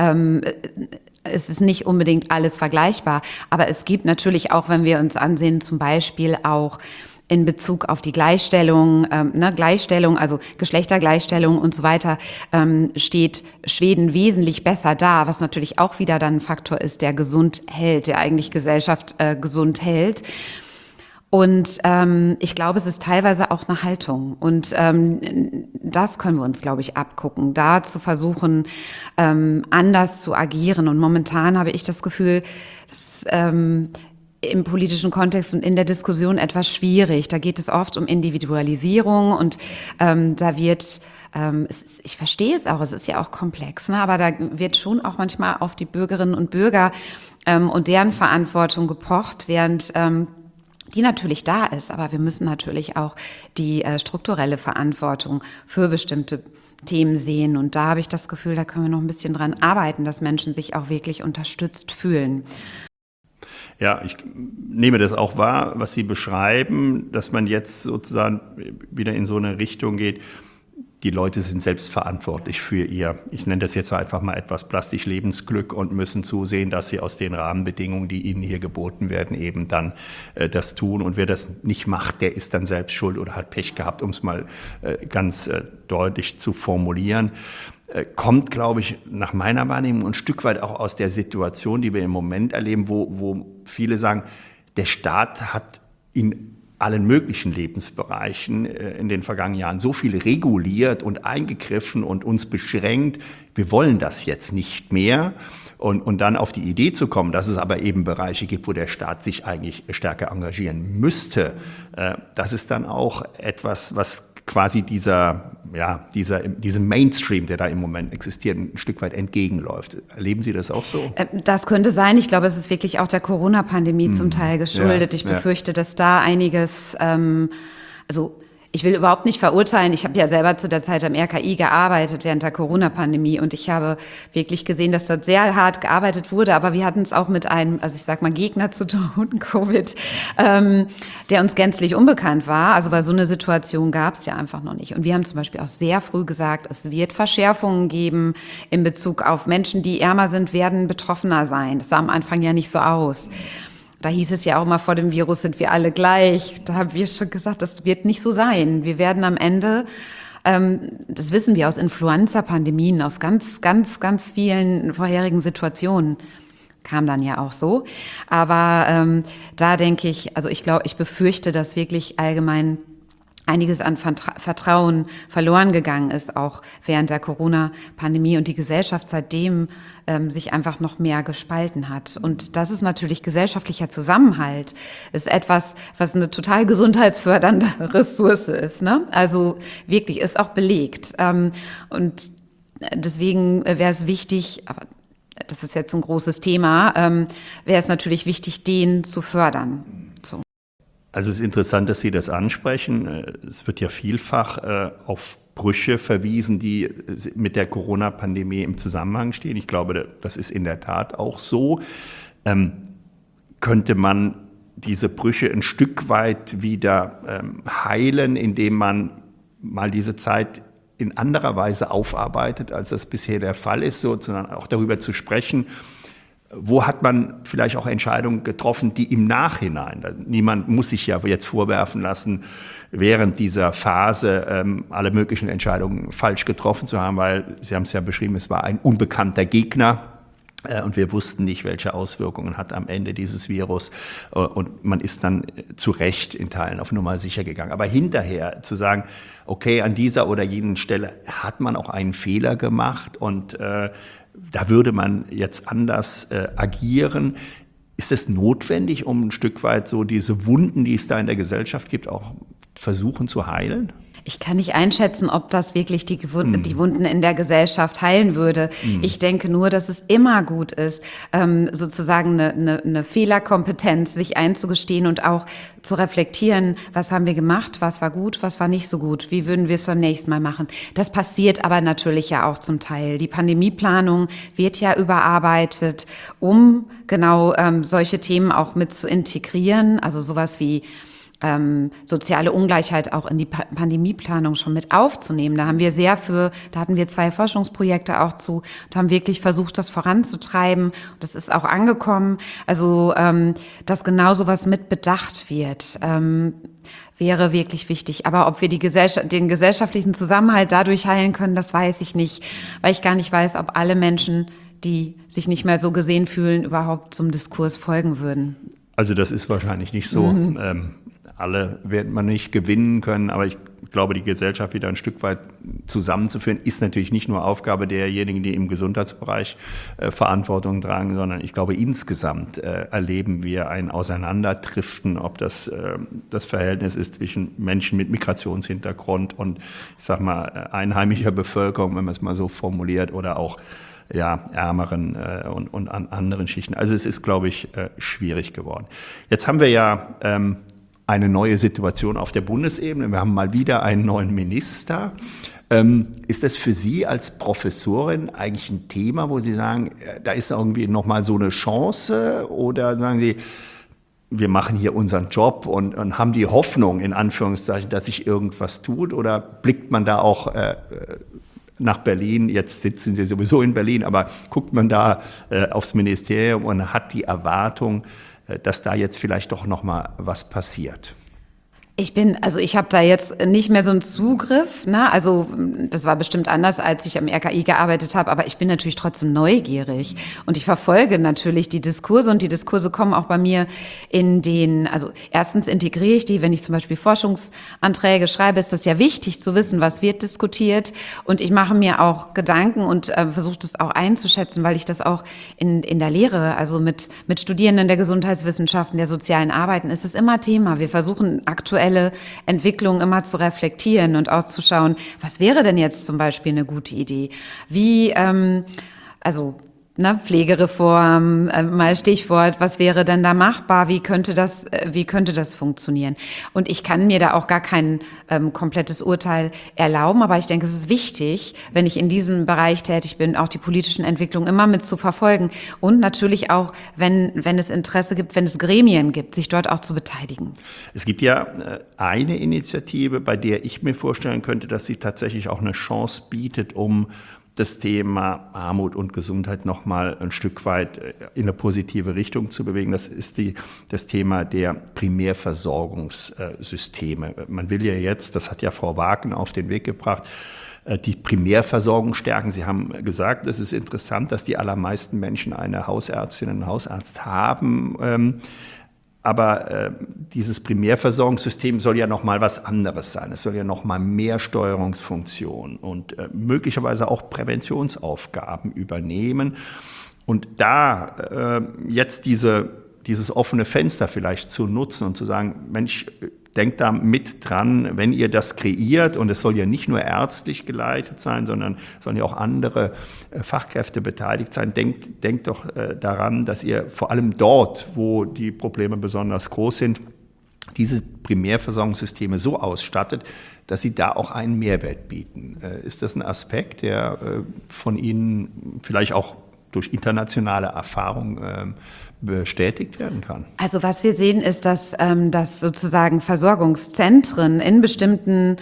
es ist nicht unbedingt alles vergleichbar, aber es gibt natürlich auch, wenn wir uns ansehen, zum Beispiel auch in Bezug auf die Gleichstellung, also Geschlechtergleichstellung und so weiter, steht Schweden wesentlich besser da, was natürlich auch wieder dann ein Faktor ist, der gesund hält, der eigentlich Gesellschaft gesund hält. Und ich glaube, es ist teilweise auch eine Haltung. Und das können wir uns, glaube ich, abgucken, da zu versuchen, anders zu agieren. Und momentan habe ich das Gefühl, dass im politischen Kontext und in der Diskussion etwas schwierig. Da geht es oft um Individualisierung und da wird ich verstehe es auch, es ist ja auch komplex, ne? Aber da wird schon auch manchmal auf die Bürgerinnen und Bürger und deren Verantwortung gepocht, während die natürlich da ist, aber wir müssen natürlich auch die strukturelle Verantwortung für bestimmte Themen sehen. Und da habe ich das Gefühl, da können wir noch ein bisschen dran arbeiten, dass Menschen sich auch wirklich unterstützt fühlen. Ja, ich nehme das auch wahr, was Sie beschreiben, dass man jetzt sozusagen wieder in so eine Richtung geht. Die Leute sind selbst verantwortlich für ihr, ich nenne das jetzt einfach mal etwas plastisch, Lebensglück und müssen zusehen, dass sie aus den Rahmenbedingungen, die ihnen hier geboten werden, eben dann das tun. Und wer das nicht macht, der ist dann selbst schuld oder hat Pech gehabt, um es mal ganz deutlich zu formulieren. Kommt, glaube ich, nach meiner Wahrnehmung ein Stück weit auch aus der Situation, die wir im Moment erleben, wo viele sagen, der Staat hat in allen möglichen Lebensbereichen in den vergangenen Jahren so viel reguliert und eingegriffen und uns beschränkt. Wir wollen das jetzt nicht mehr. Und dann auf die Idee zu kommen, dass es aber eben Bereiche gibt, wo der Staat sich eigentlich stärker engagieren müsste, das ist dann auch etwas, was quasi diesem Mainstream, der da im Moment existiert, ein Stück weit entgegenläuft. Erleben Sie das auch so? Das könnte sein. Ich glaube, es ist wirklich auch der Corona-Pandemie zum Teil geschuldet. Ich befürchte, dass da einiges, ich will überhaupt nicht verurteilen. Ich habe ja selber zu der Zeit am RKI gearbeitet während der Corona-Pandemie und ich habe wirklich gesehen, dass dort sehr hart gearbeitet wurde. Aber wir hatten es auch mit einem, Gegner zu tun, Covid, der uns gänzlich unbekannt war. Also weil so eine Situation gab es ja einfach noch nicht. Und wir haben zum Beispiel auch sehr früh gesagt, es wird Verschärfungen geben in Bezug auf Menschen, die ärmer sind, werden betroffener sein. Das sah am Anfang ja nicht so aus. Da hieß es ja auch mal, vor dem Virus sind wir alle gleich. Da haben wir schon gesagt, das wird nicht so sein. Wir werden am Ende Das wissen wir aus Influenza-Pandemien, aus ganz, ganz, ganz vielen vorherigen Situationen. Kam dann ja auch so. Aber da denke ich, also ich befürchte, dass wirklich allgemein einiges an Vertrauen verloren gegangen ist, auch während der Corona-Pandemie und die Gesellschaft seitdem sich einfach noch mehr gespalten hat. Und das ist natürlich gesellschaftlicher Zusammenhalt, ist etwas, was eine total gesundheitsfördernde Ressource ist, ne? Also wirklich, ist auch belegt. Und deswegen wäre es wichtig, aber das ist jetzt ein großes Thema, wäre es natürlich wichtig, den zu fördern. So. Also es ist interessant, dass Sie das ansprechen. Es wird ja vielfach auf Brüche verwiesen, die mit der Corona-Pandemie im Zusammenhang stehen. Ich glaube, das ist in der Tat auch so. Könnte man diese Brüche ein Stück weit wieder heilen, indem man mal diese Zeit in anderer Weise aufarbeitet, als das bisher der Fall ist, sondern auch darüber zu sprechen, wo hat man vielleicht auch Entscheidungen getroffen, die im Nachhinein, niemand muss sich ja jetzt vorwerfen lassen, während dieser Phase alle möglichen Entscheidungen falsch getroffen zu haben, weil Sie haben es ja beschrieben, es war ein unbekannter Gegner und wir wussten nicht, welche Auswirkungen hat am Ende dieses Virus und man ist dann zu Recht in Teilen auf Nummer sicher gegangen. Aber hinterher zu sagen, okay, an dieser oder jenen Stelle hat man auch einen Fehler gemacht und da würde man jetzt anders agieren. Ist es notwendig, um ein Stück weit so diese Wunden, die es da in der Gesellschaft gibt, auch versuchen zu heilen? Ich kann nicht einschätzen, ob das wirklich die Wunden in der Gesellschaft heilen würde. Ich denke nur, dass es immer gut ist, sozusagen eine Fehlerkompetenz sich einzugestehen und auch zu reflektieren, was haben wir gemacht, was war gut, was war nicht so gut, wie würden wir es beim nächsten Mal machen. Das passiert aber natürlich ja auch zum Teil. Die Pandemieplanung wird ja überarbeitet, um genau solche Themen auch mit zu integrieren, also sowas wie soziale Ungleichheit auch in die Pandemieplanung schon mit aufzunehmen. Da hatten wir 2 Forschungsprojekte auch zu und haben wirklich versucht, das voranzutreiben. Das ist auch angekommen. Also, dass genau sowas mit bedacht wird, wäre wirklich wichtig. Aber ob wir den gesellschaftlichen Zusammenhalt dadurch heilen können, das weiß ich nicht, weil ich gar nicht weiß, ob alle Menschen, die sich nicht mehr so gesehen fühlen, überhaupt zum Diskurs folgen würden. Also das ist wahrscheinlich nicht so. Alle wird man nicht gewinnen können, aber ich glaube, die Gesellschaft wieder ein Stück weit zusammenzuführen, ist natürlich nicht nur Aufgabe derjenigen, die im Gesundheitsbereich Verantwortung tragen, sondern ich glaube, insgesamt erleben wir ein Auseinanderdriften, ob das das Verhältnis ist zwischen Menschen mit Migrationshintergrund und, ich sag mal, einheimischer Bevölkerung, wenn man es mal so formuliert, oder auch ärmeren und an anderen Schichten. Also es ist, glaube ich, schwierig geworden. Jetzt haben wir ja eine neue Situation auf der Bundesebene. Wir haben mal wieder einen neuen Minister. Ist das für Sie als Professorin eigentlich ein Thema, wo Sie sagen, da ist irgendwie nochmal so eine Chance? Oder sagen Sie, wir machen hier unseren Job und haben die Hoffnung, in Anführungszeichen, dass sich irgendwas tut? Oder blickt man da auch nach Berlin? Jetzt sitzen Sie sowieso in Berlin, aber guckt man da aufs Ministerium und hat die Erwartung, dass da jetzt vielleicht doch noch mal was passiert? Ich habe da jetzt nicht mehr so einen Zugriff, ne? Also das war bestimmt anders, als ich am RKI gearbeitet habe, aber ich bin natürlich trotzdem neugierig und ich verfolge natürlich die Diskurse und die Diskurse kommen auch bei mir also erstens integriere ich die, wenn ich zum Beispiel Forschungsanträge schreibe, ist das ja wichtig zu wissen, was wird diskutiert und ich mache mir auch Gedanken und versuche das auch einzuschätzen, weil ich das auch in der Lehre, also mit Studierenden der Gesundheitswissenschaften, der sozialen Arbeiten, ist es immer Thema. Wir versuchen aktuell Entwicklung immer zu reflektieren und auch zu schauen, was wäre denn jetzt zum Beispiel eine gute Idee? Wie, Pflegereform, mal Stichwort, was wäre denn da machbar? Wie könnte das funktionieren? Und ich kann mir da auch gar kein komplettes Urteil erlauben, aber ich denke, es ist wichtig, wenn ich in diesem Bereich tätig bin, auch die politischen Entwicklungen immer mit zu verfolgen und natürlich auch, wenn es Interesse gibt, wenn es Gremien gibt, sich dort auch zu beteiligen. Es gibt ja eine Initiative, bei der ich mir vorstellen könnte, dass sie tatsächlich auch eine Chance bietet, um das Thema Armut und Gesundheit nochmal ein Stück weit in eine positive Richtung zu bewegen. Das ist das Thema der Primärversorgungssysteme. Man will ja jetzt, das hat ja Frau Wagen auf den Weg gebracht, die Primärversorgung stärken. Sie haben gesagt, es ist interessant, dass die allermeisten Menschen eine Hausärztin, einen Hausarzt haben. Aber dieses Primärversorgungssystem soll ja noch mal was anderes sein. Es soll ja noch mal mehr Steuerungsfunktion und möglicherweise auch Präventionsaufgaben übernehmen. Und da jetzt dieses offene Fenster vielleicht zu nutzen und zu sagen, Mensch, denkt da mit dran, wenn ihr das kreiert, und es soll ja nicht nur ärztlich geleitet sein, sondern sollen ja auch andere Fachkräfte beteiligt sein, denkt doch daran, dass ihr vor allem dort, wo die Probleme besonders groß sind, diese Primärversorgungssysteme so ausstattet, dass sie da auch einen Mehrwert bieten. Ist das ein Aspekt, der von Ihnen vielleicht auch durch internationale Erfahrung bestätigt werden kann? Also was wir sehen, ist, dass sozusagen Versorgungszentren in bestimmten,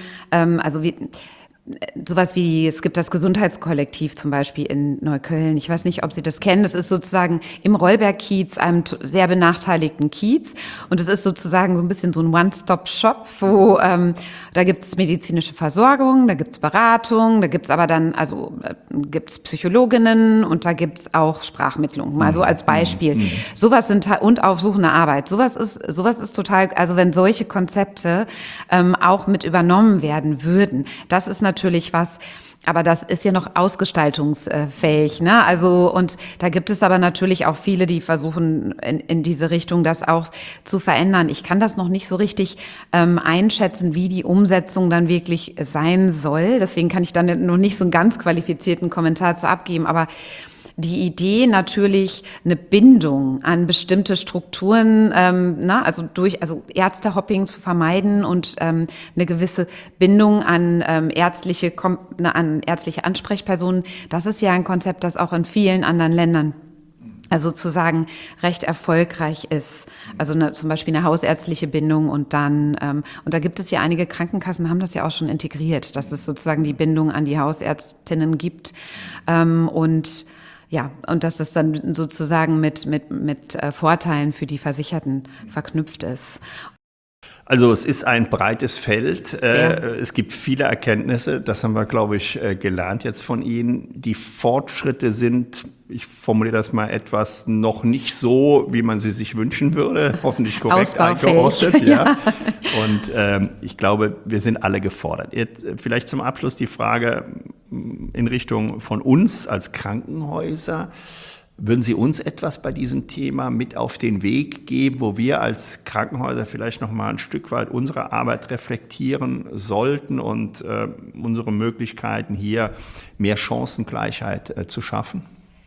sowas wie, es gibt das Gesundheitskollektiv zum Beispiel in Neukölln. Ich weiß nicht, ob Sie das kennen. Das ist sozusagen im Rollberg-Kiez, einem sehr benachteiligten Kiez. Und es ist sozusagen so ein bisschen so ein One-Stop-Shop, wo da gibt es medizinische Versorgung, da gibt es Beratung, da gibt es aber dann, gibt es Psychologinnen und da gibt es auch Sprachmittlung. Mal so als Beispiel. Sowas und aufsuchende Arbeit. Sowas ist total, also wenn solche Konzepte auch mit übernommen werden würden, das ist natürlich was, aber das ist ja noch ausgestaltungsfähig, ne? Also, und da gibt es aber natürlich auch viele, die versuchen, in diese Richtung das auch zu verändern. Ich kann das noch nicht so richtig einschätzen, wie die Umsetzung dann wirklich sein soll. Deswegen kann ich dann noch nicht so einen ganz qualifizierten Kommentar zu abgeben, aber die Idee natürlich, eine Bindung an bestimmte Strukturen, also Ärztehopping zu vermeiden und eine gewisse Bindung an ärztliche Ansprechpersonen, das ist ja ein Konzept, das auch in vielen anderen Ländern sozusagen recht erfolgreich ist. Also zum Beispiel eine hausärztliche Bindung und dann, und da gibt es ja einige Krankenkassen, haben das ja auch schon integriert, dass es sozusagen die Bindung an die Hausärztinnen gibt und dass es dann sozusagen mit Vorteilen für die Versicherten verknüpft ist. Also es ist ein breites Feld. Es gibt viele Erkenntnisse. Das haben wir, glaube ich, gelernt jetzt von Ihnen. Die Fortschritte sind, ich formuliere das mal etwas, noch nicht so, wie man sie sich wünschen würde. Hoffentlich korrekt eingeordnet. Ja. Und ich glaube, wir sind alle gefordert. Jetzt vielleicht zum Abschluss die Frage in Richtung von uns als Krankenhäuser. Würden Sie uns etwas bei diesem Thema mit auf den Weg geben, wo wir als Krankenhäuser vielleicht noch mal ein Stück weit unsere Arbeit reflektieren sollten und unsere Möglichkeiten hier mehr Chancengleichheit zu schaffen?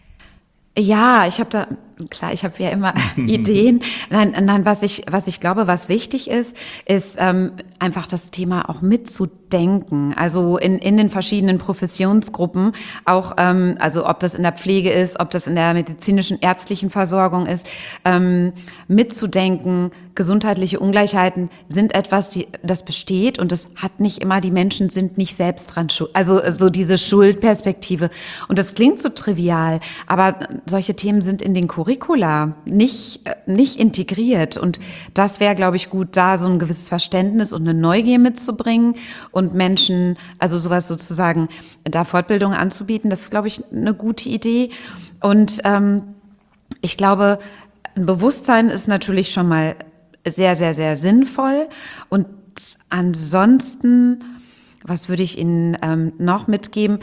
Ja, ich habe ja immer Ideen. Nein, was ich glaube, was wichtig ist einfach das Thema auch mitzudenken. Also in den verschiedenen Professionsgruppen, auch ob das in der Pflege ist, ob das in der medizinischen ärztlichen Versorgung ist, mitzudenken. Gesundheitliche Ungleichheiten sind etwas, das besteht und das hat nicht immer, die Menschen sind nicht selbst dran schuld. Also so diese Schuldperspektive. Und das klingt so trivial, aber solche Themen sind in den Curricula nicht integriert. Und das wäre, glaube ich, gut, da so ein gewisses Verständnis und eine Neugier mitzubringen und Menschen, also sowas sozusagen, da Fortbildung anzubieten. Das ist, glaube ich, eine gute Idee. Und ich glaube, ein Bewusstsein ist natürlich schon mal sehr, sehr, sehr sinnvoll. Und ansonsten, was würde ich Ihnen noch mitgeben?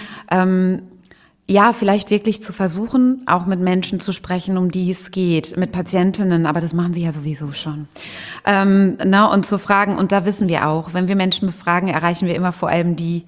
Vielleicht wirklich zu versuchen, auch mit Menschen zu sprechen, um die es geht, mit Patientinnen, aber das machen sie ja sowieso schon. Und zu fragen, und da wissen wir auch, wenn wir Menschen befragen, erreichen wir immer vor allem die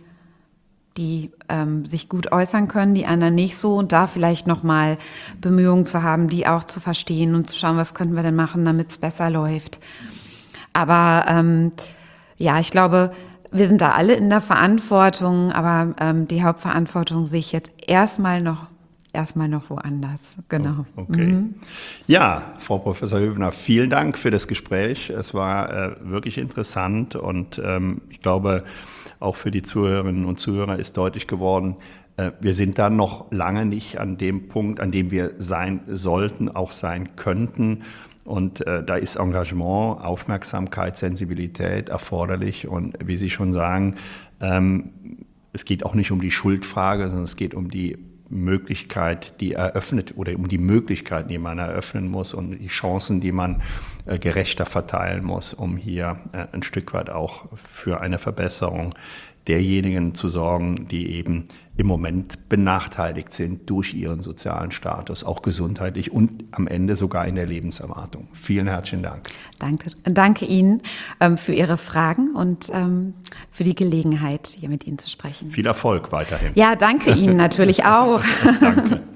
sich gut äußern können, die anderen nicht so, und da vielleicht nochmal Bemühungen zu haben, die auch zu verstehen und zu schauen, was könnten wir denn machen, damit es besser läuft. Aber ich glaube, wir sind da alle in der Verantwortung, aber die Hauptverantwortung sehe ich jetzt erstmal noch woanders. Genau. Okay. Ja, Frau Professor Hövener, vielen Dank für das Gespräch. Es war wirklich interessant und ich glaube, auch für die Zuhörerinnen und Zuhörer ist deutlich geworden, Wir sind da noch lange nicht an dem Punkt, an dem wir sein sollten, auch sein könnten. Und da ist Engagement, Aufmerksamkeit, Sensibilität erforderlich. Und wie Sie schon sagen, es geht auch nicht um die Schuldfrage, sondern es geht um die Möglichkeit, die eröffnet oder um die Möglichkeiten, die man eröffnen muss und die Chancen, die man gerechter verteilen muss, um hier ein Stück weit auch für eine Verbesserung derjenigen zu sorgen, die eben im Moment benachteiligt sind durch ihren sozialen Status, auch gesundheitlich und am Ende sogar in der Lebenserwartung. Vielen herzlichen Dank. Danke Ihnen für Ihre Fragen und für die Gelegenheit, hier mit Ihnen zu sprechen. Viel Erfolg weiterhin. Ja, danke Ihnen natürlich auch. Danke.